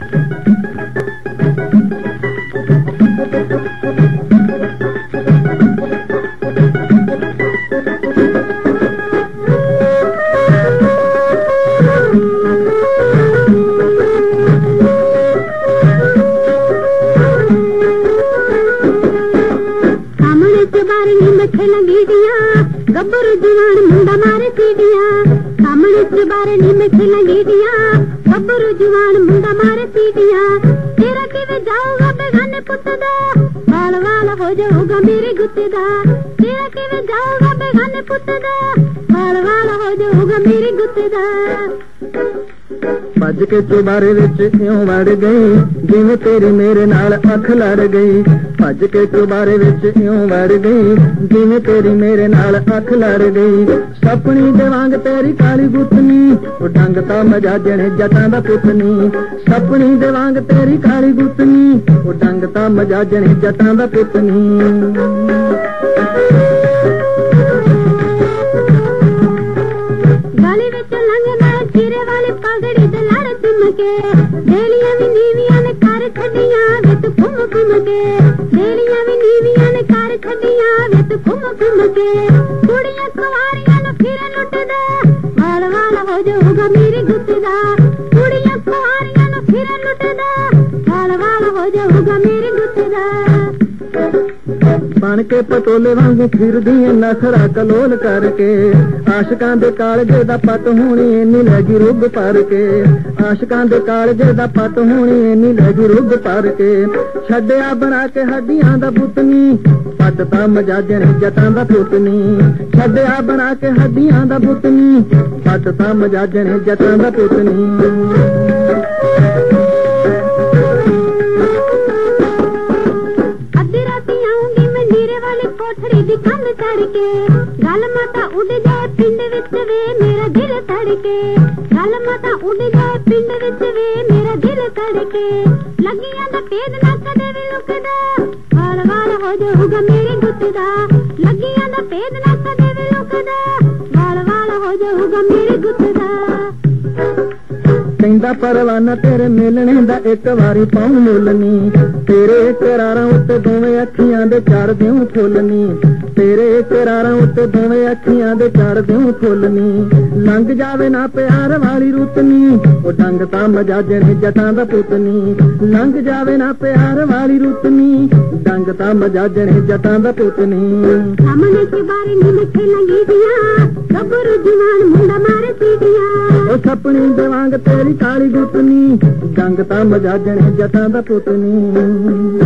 गब्बर जुवान मुंडा मारे सीढ़ियां सामने चबारनी में खिलंगी दिया गब्बर जुवान मुंडा मारे सीढ़ियां तेरा किवे जाऊगा बेगाने पुत दा वाल वाल हो जाऊगा मेरे गुत्ते दा तेरा किवे जाऊगा बेगाने पुत दा वाल वाल हो जाऊगा मेरे गुत्ते दा भज के चुबारे विच इउं वड़ गई जिवें तेरी मेरे नाल अख लड़ गई भज के चुबारे विच इउं वड़ गई जिवें तेरी मेरे नाल अख लड़ गई सपनी दे वांग तेरी काली गुत्तनी ओ डंग तां मजाजणे जटां दा पुतनी सपनी दे वांग तेरी काली गुत्तनी ओ डंग तां मजाजणे जटां दा पुतनी डेलियां भी नीवियां ने कार छड़ियां वे तू घूम घूम के डेलियां भी नीवियां ने कार छड़ियां वे तू घूम घूम के कुड़ियां कुंवारियां ने फिर लुटदा वाल वाल हो जाऊगा मेरी गुत्तदा कुड़ियां कुंवारियां ने फिर लुटदा वाल वाल हो जाऊगा मेरी गुत्तदा बन के पटोले वांगू फिरदी नखरा कलोल करके आशकां दे कालजे दा पत होनी इन्नी लगी रुग पर के आशकां दे कालजे दा पत होनी इन्नी लगी रुग पर के छड्डिया बना के हड्डियां दा पुतनी पत तां मजाजणे जटां दा पुतनी छड्डिया बना के हड्डियां दा पुतनी पत तां मजाजणे जटां दा पुतनी गल माता उड़ जाए पिंड विच वे मेरा दिल धड़के गल माता उड़ जाए पिंड विच वे मेरा दिल धड़के लगियां दा भेद ना कदे भी लुकदा वाल वाल हो जाऊगा मेरे गुत्तदा लगियां दा भेद ना कदे भी लुकदा वाल वाल हो जाऊगा मेरे गुत्तदा कहंदा परवाना तेरे मिलने दा एक वारी पाऊं मुलनी तेरे करारां उत्ते दोवें अखियां दे चार दिऊं फुलनी तेरे करारां उत्ते दोवें अखियां दे चार दिऊं फुलनी लंघ जावे ना प्यार वाली रुतनी ओ डंग तां मजाजणे जटां दा पुतनी लंघ जावे ना प्यार वाली रुतनी डंग तां मजाजणे जटां दा पुतनी सामने के बारे नींद खेलंगी दिया गब्बर जुवान मुंडा मारे सीढ़ियां ओ सपनी दे वांग तेरी काली गुत्तनी डंग तां मजाजणे जटां दा पुतनी।